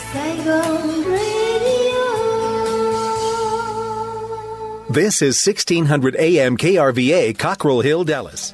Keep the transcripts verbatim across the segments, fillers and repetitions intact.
Saigon Radio. This is sixteen hundred A M K R V A, Cockrell Hill, Dallas.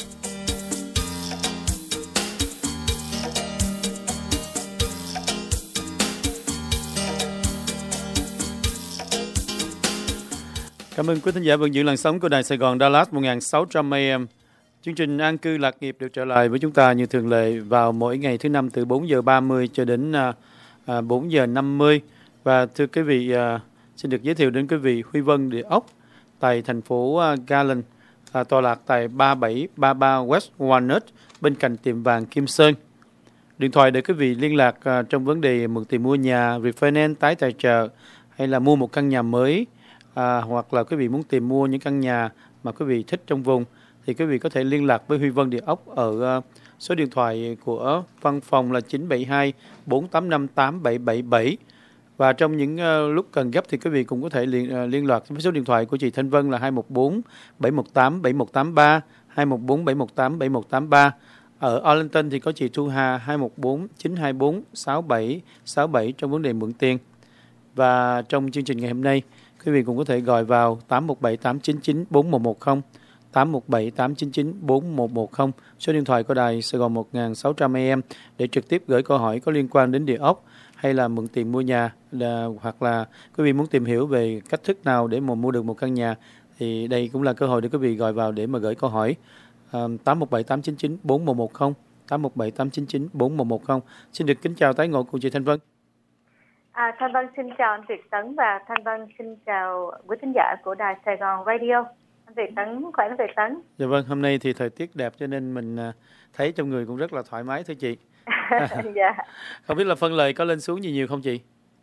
Cảm ơn quý thính giả vẫn giữ làn sóng của Đài Sài Gòn Dallas một nghìn sáu trăm A M. Chương trình An cư lạc nghiệp được trở lại với chúng ta như thường lệ vào mỗi ngày thứ năm từ bốn giờ ba mươi cho đến uh, bốn giờ năm mươi. Và thưa quý vị, uh, xin được giới thiệu đến quý vị Huy Vân Địa ốc tại thành phố uh, Garland, uh, tọa lạc tại ba bảy ba ba West Walnut bên cạnh tiệm vàng Kim Sơn. Điện thoại để quý vị liên lạc uh, trong vấn đề mượn tiền mua nhà, refinance, tái tài trợ hay là mua một căn nhà mới. À, hoặc là quý vị muốn tìm mua những căn nhà mà quý vị thích trong vùng thì quý vị có thể liên lạc với Huy Vân Địa ốc ở uh, số điện thoại của văn phòng là chín bảy hai bốn tám năm tám bảy bảy bảy. Và trong những uh, lúc cần gấp thì quý vị cũng có thể liên, uh, liên lạc với số điện thoại của chị Thanh Vân là hai một bốn bảy một tám bảy một tám ba, hai một bốn bảy một tám bảy một tám ba. Ở Arlington thì có chị Thu Hà hai một bốn chín hai bốn sáu bảy sáu bảy trong vấn đề mượn tiền. Và trong chương trình ngày hôm nay, quý vị cũng có thể gọi vào tám một bảy tám chín chín bốn một một không, tám một bảy tám chín chín bốn một một không, số điện thoại của Đài Sài Gòn một nghìn sáu trăm A M để trực tiếp gửi câu hỏi có liên quan đến địa ốc hay là mượn tiền mua nhà, là, hoặc là quý vị muốn tìm hiểu về cách thức nào để mà mua được một căn nhà thì đây cũng là cơ hội để quý vị gọi vào để mà gửi câu hỏi. À, tám một bảy tám chín chín bốn một một không, tám một bảy tám chín chín bốn một một không. Xin được kính chào tái ngộ cùng chị Thanh Vân. À, Thanh Vân xin chào anh Việt Tấn và Thanh Vân xin chào quý thính giả của Đài Sài Gòn Radio. Anh Việt Tấn, khỏe anh Việt Tấn. Dạ vâng, hôm nay thì thời tiết đẹp cho nên mình thấy trong người cũng rất là thoải mái thưa chị. Dạ. Không biết là phân lời có lên xuống gì nhiều không chị?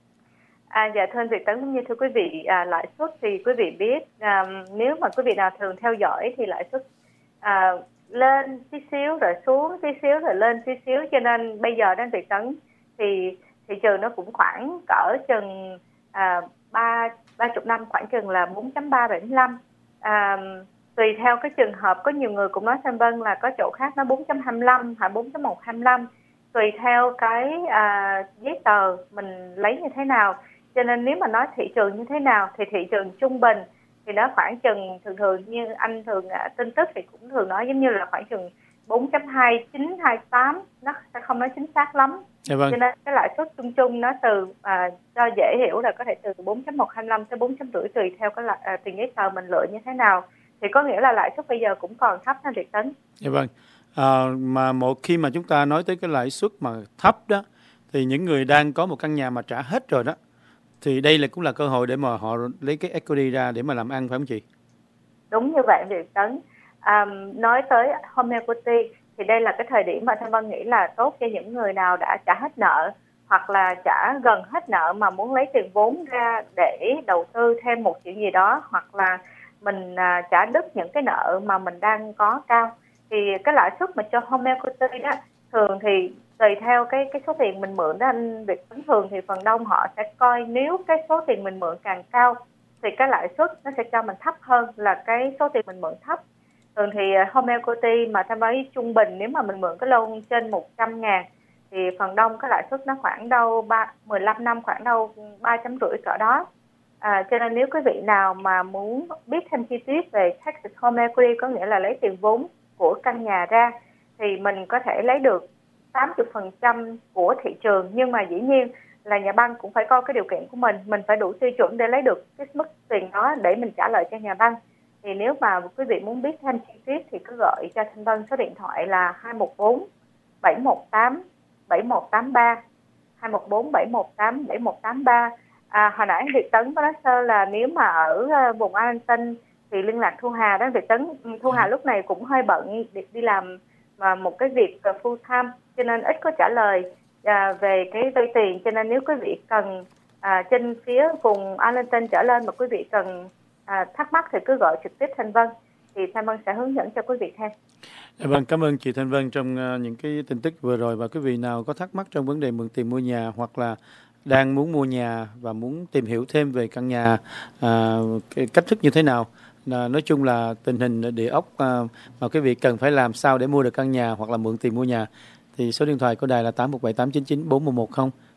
À, dạ thưa anh Việt Tấn cũng như thưa quý vị, à, lãi suất thì quý vị biết à, nếu mà quý vị nào thường theo dõi thì lãi suất à, lên tí xíu rồi xuống tí xíu rồi lên tí xíu, cho nên bây giờ anh Việt Tấn thì thị trường nó cũng khoảng cỡ chừng à, ba ba chục năm khoảng chừng là bốn chấm ba bảy lăm. À, tùy theo cái trường hợp, có nhiều người cũng nói Thanh Vân là có chỗ khác nó bốn chấm hai lăm hay bốn chấm một hai lăm, tùy theo cái à, giấy tờ mình lấy như thế nào. Cho nên nếu mà nói thị trường như thế nào thì thị trường trung bình thì nó khoảng chừng thường thường như anh thường à, tin tức thì cũng thường nói giống như là khoảng chừng bốn chấm hai chín hai tám, nó sẽ không nói chính xác lắm. Dạ vâng. Cho nên cái lãi suất chung chung nó từ à, cho dễ hiểu là có thể từ bốn chấm một hai lăm tới bốn chấm năm tùy theo cái à, tiền giấy tờ mình lựa như thế nào. Thì có nghĩa là lãi suất bây giờ cũng còn thấp hơn Việt Tấn. Dạ vâng. À, mà một khi mà chúng ta nói tới cái lãi suất mà thấp đó thì những người đang có một căn nhà mà trả hết rồi đó thì đây là cũng là cơ hội để mà họ lấy cái equity ra để mà làm ăn, phải không chị? Đúng như vậy Việt Tấn. À, nói tới home equity thì đây là cái thời điểm mà Thanh Vân nghĩ là tốt cho những người nào đã trả hết nợ hoặc là trả gần hết nợ mà muốn lấy tiền vốn ra để đầu tư thêm một chuyện gì đó, hoặc là mình à, trả đứt những cái nợ mà mình đang có cao. Thì cái lãi suất mà cho home equity đó thường thì tùy theo cái cái số tiền mình mượn đó anh Việt Tấn, thường thì phần đông họ sẽ coi nếu cái số tiền mình mượn càng cao thì cái lãi suất nó sẽ cho mình thấp hơn là cái số tiền mình mượn thấp. Thường thì home equity mà tham vấn trung bình nếu mà mình mượn cái loan trên một trăm ngàn thì phần đông cái lãi suất nó khoảng đâu ba, mười lăm năm khoảng đâu ba chấm rưỡi cỡ đó. À, cho nên nếu quý vị nào mà muốn biết thêm chi tiết về Texas Home Equity, có nghĩa là lấy tiền vốn của căn nhà ra, thì mình có thể lấy được tám mươi phần trăm của thị trường. Nhưng mà dĩ nhiên là nhà băng cũng phải coi cái điều kiện của mình, mình phải đủ tiêu chuẩn để lấy được cái mức tiền đó để mình trả lời cho nhà băng. Thì nếu mà quý vị muốn biết thêm chi tiết thì cứ gọi cho Thanh Vân số điện thoại là hai một bốn bảy một tám bảy một tám ba, hai một bốn bảy một tám bảy một tám ba. À, hồi nãy Việt Tấn có nói sơ là nếu mà ở vùng Arlington thì liên lạc Thu Hà đó Việt Tấn. Thu Hà lúc này cũng hơi bận đi, đi làm mà một cái việc full time cho nên ít có trả lời à, về cái vay tiền. Cho nên nếu quý vị cần à, trên phía vùng Arlington trở lên mà quý vị cần à, thắc mắc thì cứ gọi trực tiếp Thanh Vân thì Thanh Vân sẽ hướng dẫn cho quý vị thêm. Vâng, cảm ơn chị Thanh Vân trong uh, những cái tin tức vừa rồi. Và quý vị nào có thắc mắc trong vấn đề mượn tiền mua nhà hoặc là đang muốn mua nhà và muốn tìm hiểu thêm về căn nhà, à, cái cách thức như thế nào, à, nói chung là tình hình địa ốc à, mà quý vị cần phải làm sao để mua được căn nhà hoặc là mượn tiền mua nhà, thì số điện thoại của đài là tám một bảy tám chín chín bốn một một không,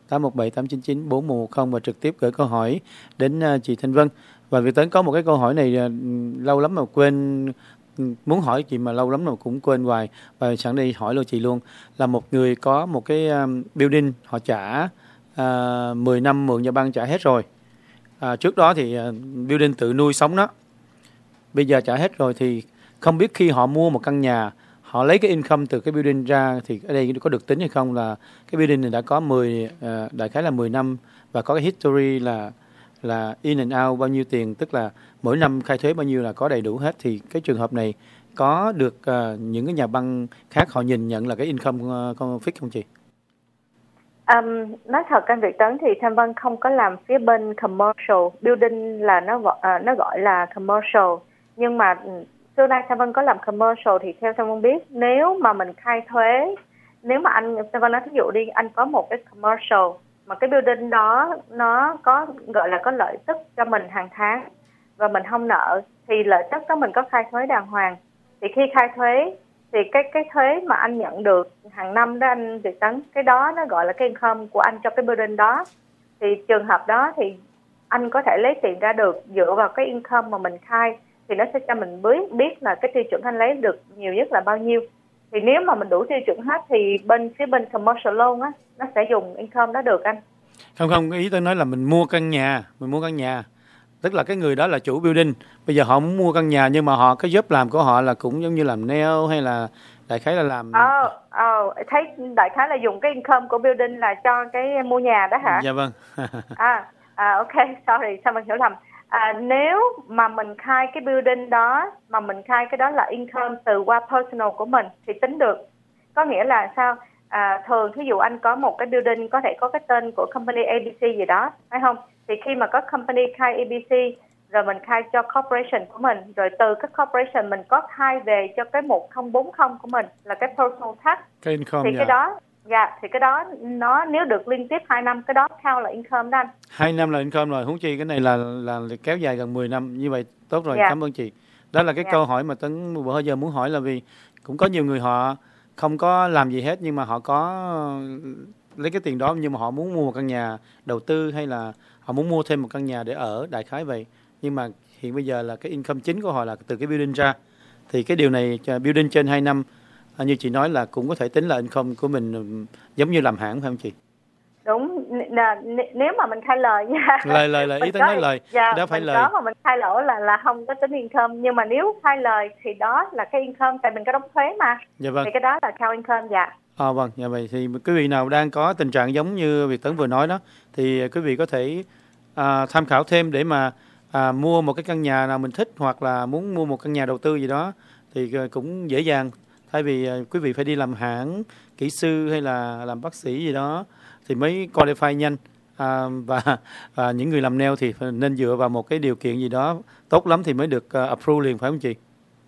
tám một bảy tám chín chín bốn một một không và trực tiếp gửi câu hỏi đến uh, chị Thanh Vân. Và Việt Tấn có một cái câu hỏi này uh, lâu lắm mà quên, muốn hỏi chị mà lâu lắm mà cũng quên hoài, và sẵn đây hỏi luôn chị luôn. Là một người có một cái um, building, họ trả uh, mười năm mượn nhà băng trả hết rồi. Uh, trước đó thì uh, building tự nuôi sống nó, bây giờ trả hết rồi thì không biết khi họ mua một căn nhà, họ lấy cái income từ cái building ra thì ở đây có được tính hay không, là cái building này đã có mười uh, đại khái là mười năm và có cái history là là in and out bao nhiêu tiền, tức là mỗi năm khai thuế bao nhiêu là có đầy đủ hết, thì cái trường hợp này có được uh, những cái nhà băng khác họ nhìn nhận là cái income uh, fix không chị? Um, nói thật anh Việt Tấn thì Thanh Vân không có làm phía bên commercial building, là nó uh, nó gọi là commercial, nhưng mà xưa nay Thanh Vân có làm commercial thì theo Thanh Vân biết, nếu mà mình khai thuế, nếu mà anh Thanh Vân nói thí dụ đi, anh có một cái commercial mà cái building đó nó có gọi là có lợi tức cho mình hàng tháng và mình không nợ, thì lợi tức đó mình có khai thuế đàng hoàng, thì khi khai thuế thì cái cái thuế mà anh nhận được hàng năm đó anh Việt Tấn, cái đó nó gọi là cái income của anh cho cái building đó. Thì trường hợp đó thì anh có thể lấy tiền ra được dựa vào cái income mà mình khai, thì nó sẽ cho mình biết biết là cái tiêu chuẩn anh lấy được nhiều nhất là bao nhiêu. Thì nếu mà mình đủ tiêu chuẩn hết thì bên phía bên commercial loan á, nó sẽ dùng income đó được anh. Không không, ý tôi nói là mình mua căn nhà, mình mua căn nhà, tức là cái người đó là chủ building, bây giờ họ muốn mua căn nhà nhưng mà họ cái job làm của họ là cũng giống như làm nail hay là đại khái là làm. Ờ, ờ, thấy đại khái là dùng cái income của building là cho cái mua nhà đó hả? Dạ vâng. à, à, ok, sorry, sao mình hiểu lầm. À, nếu mà mình khai cái building đó, mà mình khai cái đó là income từ qua personal của mình thì tính được. Có nghĩa là sao? À, thường thí dụ anh có một cái building có thể có cái tên của company a bê xê gì đó, phải không? Thì khi mà có company khai a bê xê rồi mình khai cho corporation của mình, rồi từ cái corporation mình có khai về cho cái một không bốn không của mình là cái personal tax. Cái income, thì dạ. cái đó dạ thì cái đó nó nếu được liên tiếp hai năm, cái đó count là income đó anh. Hai năm là income rồi, huống chi cái này là là kéo dài gần mười năm, như vậy tốt rồi. Dạ. Cảm ơn chị. Đó là cái Dạ. câu hỏi mà Tấn bữa giờ muốn hỏi, là vì cũng có nhiều người họ không có làm gì hết nhưng mà họ có lấy cái tiền đó, nhưng mà họ muốn mua một căn nhà đầu tư hay là họ muốn mua thêm một căn nhà để ở, đại khái vậy. Nhưng mà hiện bây giờ là cái income chính của họ là từ cái building ra, thì cái điều này building trên hai năm như chị nói là cũng có thể tính là income của mình, giống như làm hãng phải không chị? Đúng, nếu mà mình khai lời nha. Lời lời lời ý tôi nói lời, dạ, đó phải mình lời. có mà mình khai lỗ là là không có tính income, nhưng mà nếu khai lời thì đó là cái income, tại mình có đóng thuế mà. Dạ vâng. Thì cái đó là count income, dạ. À, vâng, dạ vậy thì quý vị nào đang có tình trạng giống như Việt Tấn vừa nói đó, thì quý vị có thể à, tham khảo thêm để mà à, mua một cái căn nhà nào mình thích, hoặc là muốn mua một căn nhà đầu tư gì đó thì cũng dễ dàng. Thay vì à, quý vị phải đi làm hãng, kỹ sư hay là làm bác sĩ gì đó thì mới qualify nhanh. À, và, và những người làm nail thì nên dựa vào một cái điều kiện gì đó tốt lắm thì mới được uh, approve liền, phải không chị?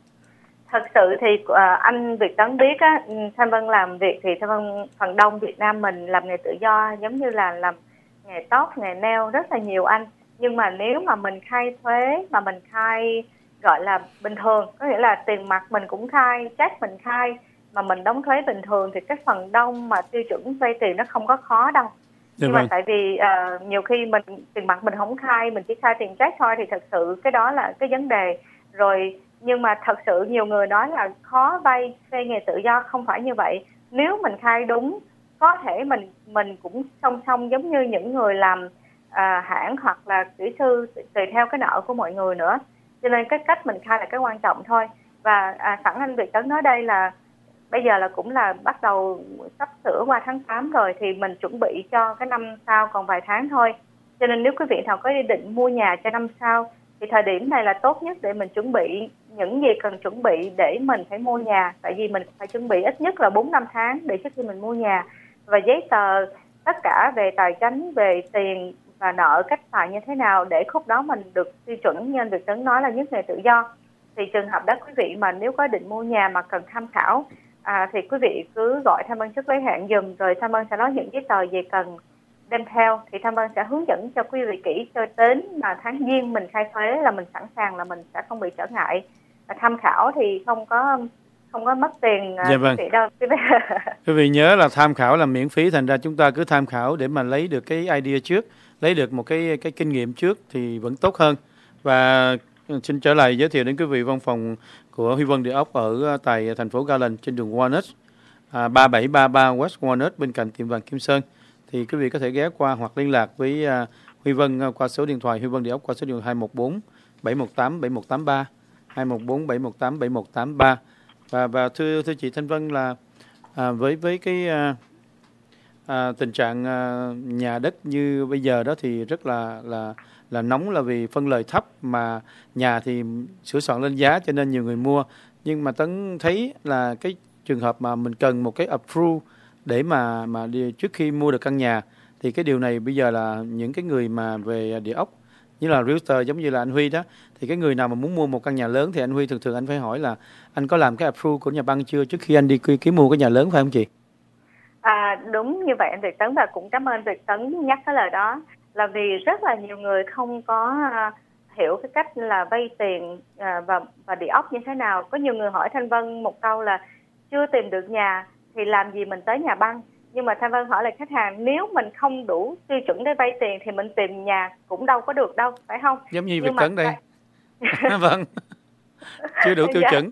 Thật sự thì uh, anh Việt Tấn biết á, Thanh Vân làm việc thì Thanh Vân phần đông Việt Nam mình làm nghề tự do, giống như là làm nghề tóc, nghề nail rất là nhiều anh. Nhưng mà nếu mà mình khai thuế mà mình khai gọi là bình thường, có nghĩa là tiền mặt mình cũng khai, check mình khai, mà mình đóng thuế bình thường, thì cái phần đông mà tiêu chuẩn vay tiền nó không có khó đâu. Dạ Nhưng vâng. mà tại vì uh, nhiều khi mình tiền mặt mình không khai, mình chỉ khai tiền check thôi, thì thật sự cái đó là cái vấn đề rồi. Nhưng mà thật sự nhiều người nói là khó vay thuê nghề tự do, không phải như vậy. Nếu mình khai đúng, có thể mình mình cũng song song giống như những người làm à, hãng hoặc là kỹ sư, tùy theo cái nợ của mọi người nữa. Cho nên cái cách mình khai là cái quan trọng thôi. Và à, sẵn anh Việt Tấn nói đây là bây giờ là cũng là bắt đầu sắp sửa qua tháng tám rồi, thì mình chuẩn bị cho cái năm sau còn vài tháng thôi. Cho nên nếu quý vị nào có ý định mua nhà cho năm sau thì thời điểm này là tốt nhất để mình chuẩn bị những gì cần chuẩn bị để mình phải mua nhà. Tại vì mình phải chuẩn bị ít nhất là bốn năm tháng để trước khi mình mua nhà. Và giấy tờ, tất cả về tài chính, về tiền và nợ, cách xài như thế nào để khúc đó mình được tiêu chuẩn như anh Việt Tấn nói là nhất nghề tự do. Thì trường hợp đó quý vị mà nếu có định mua nhà mà cần tham khảo à, thì quý vị cứ gọi Thanh Vân trước lấy hạn dùm, rồi Thanh Vân sẽ nói những giấy tờ gì cần đem theo, thì Thanh Vân sẽ hướng dẫn cho quý vị kỹ cho đến mà tháng giêng mình khai thuế là mình sẵn sàng, là mình sẽ không bị trở ngại. Và tham khảo thì không có không có mất tiền Dạ vâng. quý vị đâu. Quý vị nhớ là tham khảo là miễn phí, thành ra chúng ta cứ tham khảo để mà lấy được cái idea trước, lấy được một cái cái kinh nghiệm trước thì vẫn tốt hơn. Và xin trở lại giới thiệu đến quý vị văn phòng của Huy Vân Địa ốc ở tại thành phố Garland trên đường Walnut, à, ba bảy ba ba West Walnut bên cạnh tiệm vàng Kim Sơn. Thì quý vị có thể ghé qua hoặc liên lạc với uh, Huy Vân qua số điện thoại Huy Vân Địa ốc qua số điện thoại hai một bốn bảy một tám bảy một tám ba, hai một bốn bảy một tám bảy một tám ba. Và và thưa thưa chị Thanh Vân là à, với với cái à, à, tình trạng à, nhà đất như bây giờ đó thì rất là là là nóng, là vì phân lời thấp mà nhà thì sửa soạn lên giá cho nên nhiều người mua. Nhưng mà Tấn thấy là cái trường hợp mà mình cần một cái approve để mà mà đi, trước khi mua được căn nhà thì cái điều này bây giờ là những cái người mà về địa ốc như là realtor giống như là anh Huy đó, thì cái người nào mà muốn mua một căn nhà lớn thì anh Huy thường thường anh phải hỏi là anh có làm cái approve của nhà băng chưa trước khi anh đi ký, ký mua cái nhà lớn, phải không chị? À, đúng như vậy anh Việt Tấn, và cũng cảm ơn Việt Tấn nhắc cái lời đó, là vì rất là nhiều người không có uh, hiểu cái cách là vay tiền uh, và và địa ốc như thế nào. Có nhiều người hỏi Thanh Vân một câu là chưa tìm được nhà thì làm gì mình tới nhà băng. Nhưng mà Thanh Vân hỏi lại khách hàng, nếu mình không đủ tiêu chuẩn để vay tiền thì mình tìm nhà cũng đâu có được đâu, phải không? Giống như Việt Tấn đây. Vâng, chưa đủ tiêu dạ. chuẩn.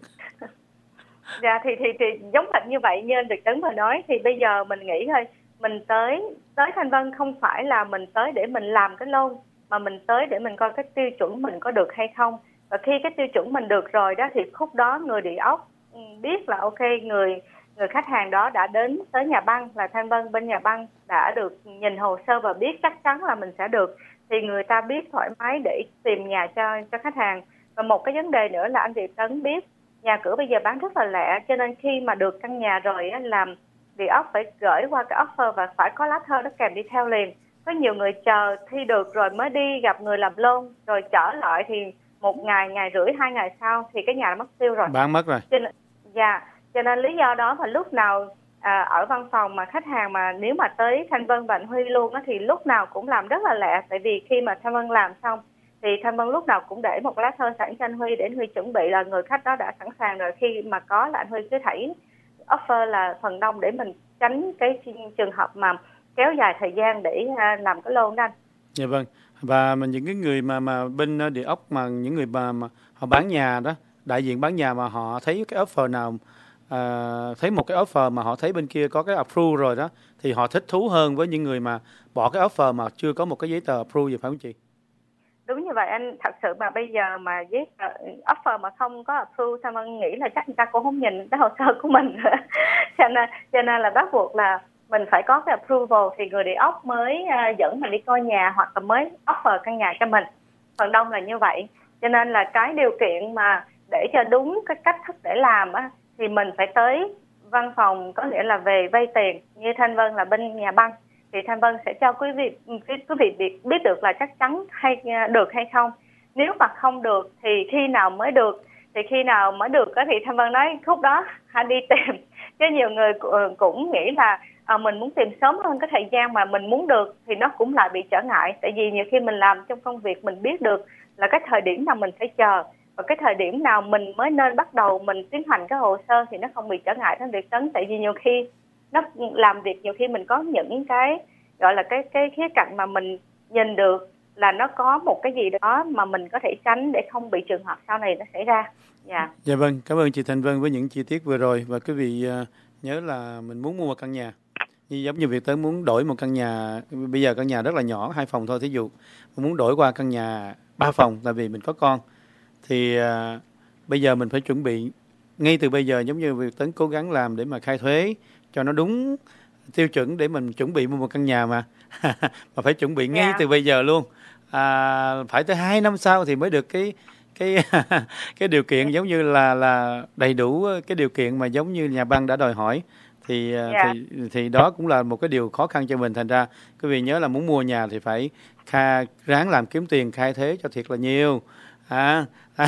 Dạ thì, thì thì giống hệt như vậy như anh Việt Tấn vừa nói, thì bây giờ mình nghĩ thôi, mình tới tới Thanh Vân không phải là mình tới để mình làm cái loan, mà mình tới để mình coi cái tiêu chuẩn mình có được hay không. Và khi cái tiêu chuẩn mình được rồi đó thì khúc đó người địa ốc biết là ok, người người khách hàng đó đã đến tới nhà băng, là Thanh Vân bên nhà băng đã được nhìn hồ sơ và biết chắc chắn là mình sẽ được, thì người ta biết thoải mái để tìm nhà cho cho khách hàng. Và một cái vấn đề nữa là anh Việt Tấn biết nhà cửa bây giờ bán rất là lẹ, cho nên khi mà được căn nhà rồi á, làm địa ốc phải gửi qua cái offer và phải có lá thơ nó kèm đi theo liền. Có nhiều người chờ thi được rồi mới đi gặp người làm loan, rồi trở lại thì một ngày, ngày rưỡi, hai ngày sau thì cái nhà đã mất tiêu rồi, bán mất rồi. Cho nên, dạ, cho nên lý do đó mà lúc nào à, ở văn phòng mà khách hàng mà nếu mà tới Thanh Vân và anh Huy luôn á, thì lúc nào cũng làm rất là lẹ. Tại vì khi mà Thanh Vân làm xong thì Thanh Vân lúc nào cũng để một lá thơ sẵn cho anh Huy để anh Huy chuẩn bị là người khách đó đã sẵn sàng rồi, khi mà có là anh Huy cứ thảy offer là phần đông để mình tránh cái trường hợp mà kéo dài thời gian để uh, làm cái loan đó anh. Dạ vâng. Và mà những cái người mà mà bên địa ốc, mà những người mà, mà họ bán nhà đó, đại diện bán nhà mà họ thấy cái offer nào, à, thấy một cái offer mà họ thấy bên kia có cái approve rồi đó, thì họ thích thú hơn với những người mà bỏ cái offer mà chưa có một cái giấy tờ approve, gì phải không chị? Đúng như vậy anh, thật sự mà bây giờ mà giấy offer mà không có approve, Thanh Vân nghĩ là chắc người ta cũng không nhìn cái hồ sơ của mình nữa. cho nên cho nên là bắt buộc là mình phải có cái approval thì người địa ốc mới uh, dẫn mình đi coi nhà hoặc là mới offer căn nhà cho mình. Phần đông là như vậy. Cho nên là cái điều kiện mà để cho đúng cái cách thức để làm á, thì mình phải tới văn phòng, có nghĩa là về vay tiền. Như Thanh Vân là bên nhà băng thì Thanh Vân sẽ cho quý vị quý vị biết, biết được là chắc chắn hay được hay không. Nếu mà không được thì khi nào mới được, thì khi nào mới được thì Thanh Vân nói khúc đó hãy đi tìm. Chứ nhiều người cũng nghĩ là à, mình muốn tìm sớm hơn cái thời gian mà mình muốn được thì nó cũng lại bị trở ngại. Tại vì nhiều khi mình làm trong công việc mình biết được là cái thời điểm nào mình phải chờ và cái thời điểm nào mình mới nên bắt đầu mình tiến hành cái hồ sơ thì nó không bị trở ngại đến việc Tấn. Tại vì nhiều khi nó làm việc, nhiều khi mình có những cái gọi là cái cái khía cạnh mà mình nhìn được là nó có một cái gì đó mà mình có thể tránh để không bị trường hợp sau này nó xảy ra. Dạ. Dạ vâng, cảm ơn chị Thanh Vân với những chi tiết vừa rồi. Và quý vị uh, nhớ là mình muốn mua một căn nhà, như giống như việc tới muốn đổi một căn nhà, bây giờ căn nhà rất là nhỏ, hai phòng thôi thí dụ, muốn đổi qua căn nhà ba phòng tại vì mình có con, thì uh, bây giờ mình phải chuẩn bị ngay từ bây giờ, giống như việc Tấn cố gắng làm để mà khai thuế cho nó đúng tiêu chuẩn để mình chuẩn bị mua một căn nhà mà mà phải chuẩn bị ngay yeah. từ bây giờ luôn. À, phải tới hai năm sau thì mới được cái cái cái điều kiện giống như là là đầy đủ cái điều kiện mà giống như nhà băng đã đòi hỏi, thì yeah. thì thì đó cũng là một cái điều khó khăn cho mình. Thành ra quý vị nhớ là muốn mua nhà thì phải kha, ráng làm kiếm tiền khai thuế cho thiệt là nhiều. À,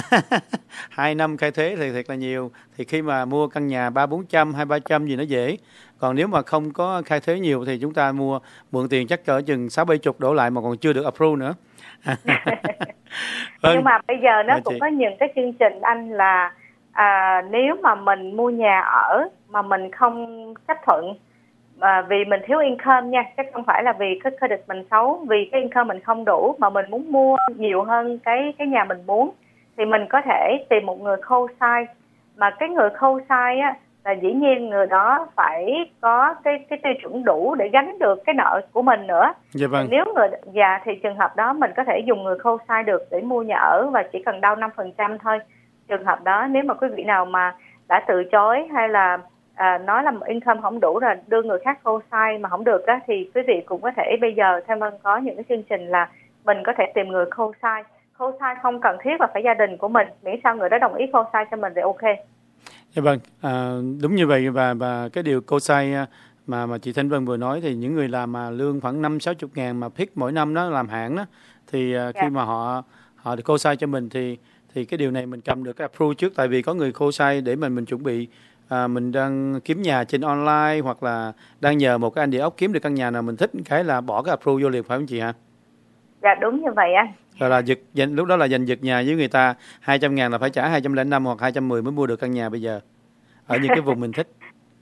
hai năm khai thuế thì thiệt là nhiều, thì khi mà mua căn nhà ba bốn trăm hai ba trăm gì nó dễ. Còn nếu mà không có khai thuế nhiều thì chúng ta mua mượn tiền chắc cỡ chừng sáu bảy chục đổ lại mà còn chưa được approve nữa. Vâng. Nhưng mà bây giờ nó cũng chị. có những cái chương trình anh là à, nếu mà mình mua nhà ở mà mình không chấp thuận à, vì mình thiếu income nha, chứ không phải là vì cái credit mình xấu, vì cái income mình không đủ mà mình muốn mua nhiều hơn cái cái nhà mình muốn, thì mình có thể tìm một người co-sign. Mà cái người co-sign á là dĩ nhiên người đó phải có cái cái tiêu chuẩn đủ để gánh được cái nợ của mình nữa. Dạ vâng. Nếu người già thì trường hợp đó mình có thể dùng người co-sign được để mua nhà ở và chỉ cần down năm phần trăm thôi. Trường hợp đó nếu mà quý vị nào mà đã từ chối hay là à, nói là income không đủ rồi đưa người khác co-sign mà không được á, thì quý vị cũng có thể bây giờ Thanh Vân có những cái chương trình là mình có thể tìm người co-sign. Co-sign không cần thiết là phải gia đình của mình, miễn sao người đó đồng ý co-sign cho mình thì ok. Dạ vâng, à, đúng như vậy. Và và cái điều co-sign mà mà chị Thanh Vân vừa nói thì những người làm mà lương khoảng năm sáu chục ngàn mà pick mỗi năm đó, làm hãng đó, thì uh, khi yeah. mà họ họ được co-sign cho mình thì thì cái điều này mình cầm được cái approve trước, tại vì có người co-sign để mình mình chuẩn bị à, mình đang kiếm nhà trên online hoặc là đang nhờ một cái anh địa ốc kiếm được căn nhà nào mình thích, cái là bỏ cái approve vô liền, phải không chị hả? Dạ đúng như vậy anh. Rồi là giật dành, lúc đó là dành giật nhà với người ta hai trăm ngàn là phải trả hai trăm lẻ năm hoặc hai trăm mười mới mua được căn nhà bây giờ ở những cái vùng mình thích.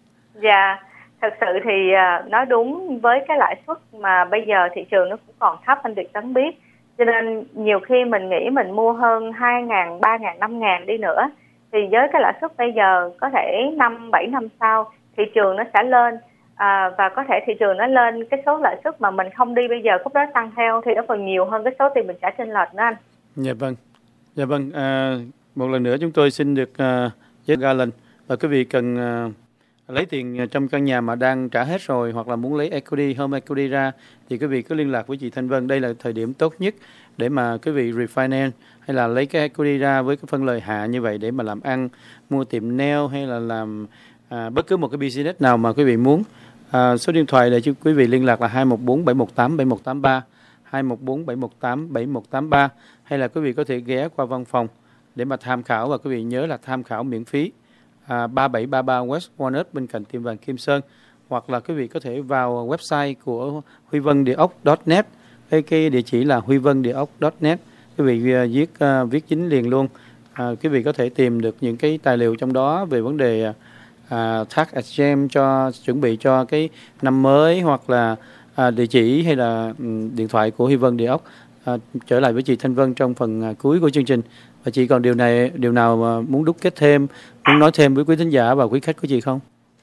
Dạ, thật sự thì uh, nói đúng, với cái lãi suất mà bây giờ thị trường nó cũng còn thấp, anh Việt Tấn biết, cho nên nhiều khi mình nghĩ mình mua hơn hai ngàn, ba ngàn, năm ngàn đi nữa, thì với cái lãi suất bây giờ có thể năm, bảy năm sau thị trường nó sẽ lên. À, và có thể thị trường nó lên cái số lãi suất mà mình không đi bây giờ, khúc đó tăng theo thì nó còn nhiều hơn cái số tiền mình trả chênh lệch nữa anh. Dạ vâng, dạ vâng. À, một lần nữa chúng tôi xin được uh, giới Garland và quý vị cần uh, lấy tiền trong căn nhà mà đang trả hết rồi hoặc là muốn lấy equity, home equity ra thì quý vị cứ liên lạc với chị Thanh Vân. Đây là thời điểm tốt nhất để mà quý vị refinance hay là lấy cái equity ra với cái phân lời hạ như vậy để mà làm ăn, mua tiệm nail hay là làm uh, bất cứ một cái business nào mà quý vị muốn. À, số điện thoại để cho quý vị liên lạc là hai một bốn bảy một tám bảy một tám ba, hai một bốn bảy một tám bảy một tám ba, hay là quý vị có thể ghé qua văn phòng để mà tham khảo, và quý vị nhớ là tham khảo miễn phí à, ba bảy ba ba West Walnut bên cạnh tiệm vàng Kim Sơn, hoặc là quý vị có thể vào website của huy vân địa ốc chấm net, cái, cái địa chỉ là huy vân địa ốc chấm net, quý vị uh, viết uh, viết chính liền luôn. À, quý vị có thể tìm được những cái tài liệu trong đó về vấn đề uh, À, tax exempt cho chuẩn bị cho cái năm mới, hoặc là à, địa chỉ hay là um, điện thoại của Huy Vân Địa ốc. À, trở lại với chị Thanh Vân trong phần à, cuối của chương trình, và chị còn điều này điều nào mà muốn đúc kết thêm, muốn nói thêm với quý thính giả và quý khách của chị không?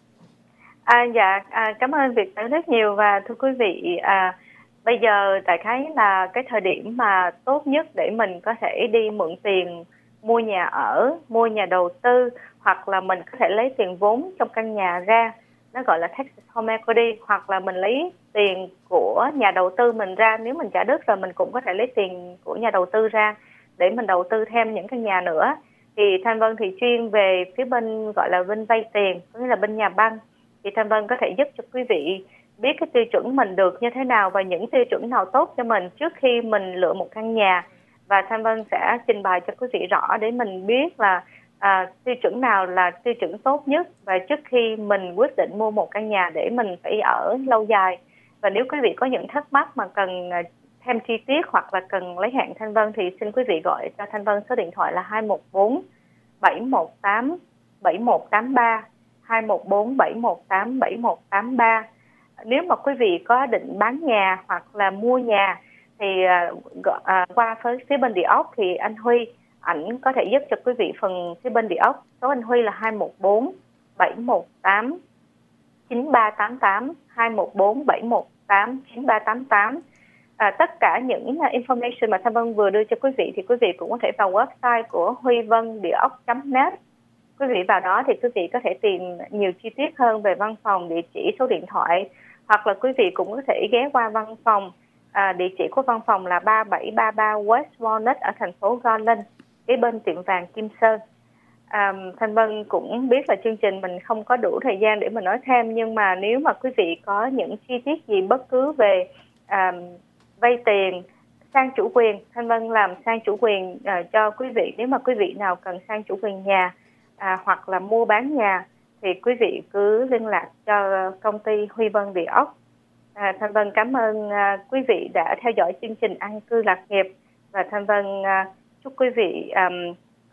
À, dạ à, cảm ơn Việt Tấn rất nhiều. Và thưa quý vị, à, bây giờ đại khái là cái thời điểm mà tốt nhất để mình có thể đi mượn tiền mua nhà ở, mua nhà đầu tư, hoặc là mình có thể lấy tiền vốn trong căn nhà ra, nó gọi là Texas Home Equity, hoặc là mình lấy tiền của nhà đầu tư mình ra, nếu mình trả đất rồi mình cũng có thể lấy tiền của nhà đầu tư ra để mình đầu tư thêm những căn nhà nữa. Thì Thanh Vân thì chuyên về phía bên gọi là bên vay tiền, có nghĩa là bên nhà băng. Thì Thanh Vân có thể giúp cho quý vị biết cái tiêu chuẩn mình được như thế nào và những tiêu chuẩn nào tốt cho mình trước khi mình lựa một căn nhà. Và Thanh Vân sẽ trình bày cho quý vị rõ để mình biết là à, tiêu chuẩn nào là tiêu chuẩn tốt nhất, và trước khi mình quyết định mua một căn nhà để mình phải ở lâu dài. Và nếu quý vị có những thắc mắc mà cần thêm chi tiết hoặc là cần lấy hạn Thanh Vân thì xin quý vị gọi cho Thanh Vân số điện thoại là hai một bốn bảy một tám bảy một tám ba, hai một bốn bảy một tám bảy một tám ba. Nếu mà quý vị có định bán nhà hoặc là mua nhà thì uh, uh, qua phía bên địa ốc thì anh Huy, ảnh có thể giúp cho quý vị phần phía bên địa ốc. Số anh Huy là hai một bốn bảy một tám chín ba tám tám, hai một bốn bảy một tám chín ba tám tám. À, tất cả những information mà Thanh Vân vừa đưa cho quý vị thì quý vị cũng có thể vào website của huy vân địa ốc chấm net. Quý vị vào đó thì quý vị có thể tìm nhiều chi tiết hơn về văn phòng, địa chỉ, số điện thoại, hoặc là quý vị cũng có thể ghé qua văn phòng. À, địa chỉ của văn phòng là ba bảy ba ba West Walnut ở thành phố Garland, kế bên tiệm vàng Kim Sơn. À, Thanh Vân cũng biết là chương trình mình không có đủ thời gian để mình nói thêm, nhưng mà nếu mà quý vị có những chi tiết gì bất cứ về à, vay tiền, sang chủ quyền, Thanh Vân làm sang chủ quyền à, cho quý vị. Nếu mà quý vị nào cần sang chủ quyền nhà à, hoặc là mua bán nhà thì quý vị cứ liên lạc cho công ty Huy Vân Địa ốc. À, Thanh Vân cảm ơn à, quý vị đã theo dõi chương trình An cư lạc nghiệp, và Thanh Vân à, chúc quý vị um,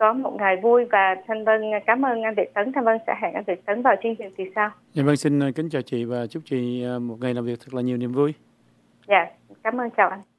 có một ngày vui và Thanh Vân cảm ơn anh Việt Tấn. Thanh Vân sẽ hẹn anh Việt Tấn vào chương trình kỳ sau. Dạ vâng, xin kính chào chị và chúc chị một ngày làm việc thật là nhiều niềm vui. Dạ, cảm ơn, chào anh.